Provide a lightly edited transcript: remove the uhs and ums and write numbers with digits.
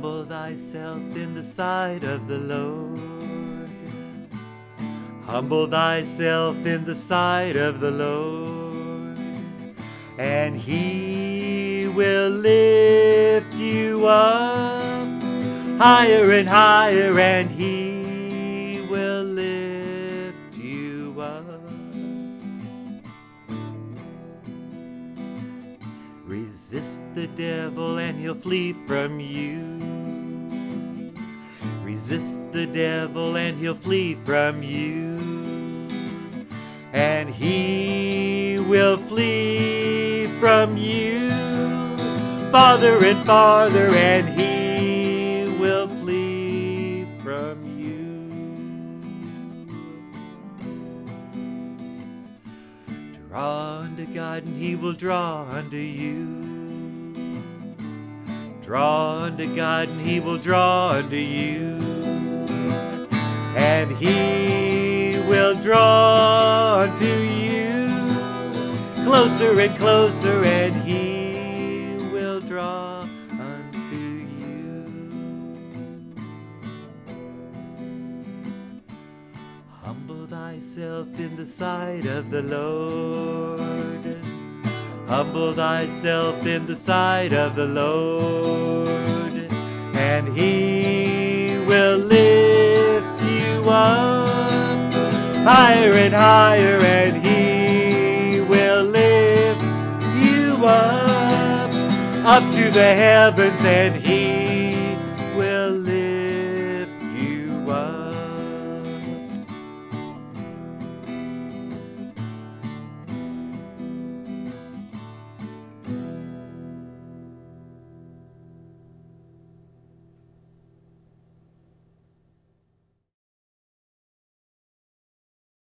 Humble thyself in the sight of the Lord. Humble thyself in the sight of the Lord, and he will lift you up higher and higher, and he will lift you up. Resist the devil and he'll flee from you. Resist the devil and he'll flee from you, and he will flee from you farther and farther, and he will flee from you. Draw unto God and he will draw unto you. Draw unto God and he will draw unto you, and he will draw unto you closer and closer, and he will draw unto you. Humble thyself in the sight of the Lord. Humble thyself in the sight of the Lord, and he will lift you up higher and higher, and he will lift you up to the heavens, and he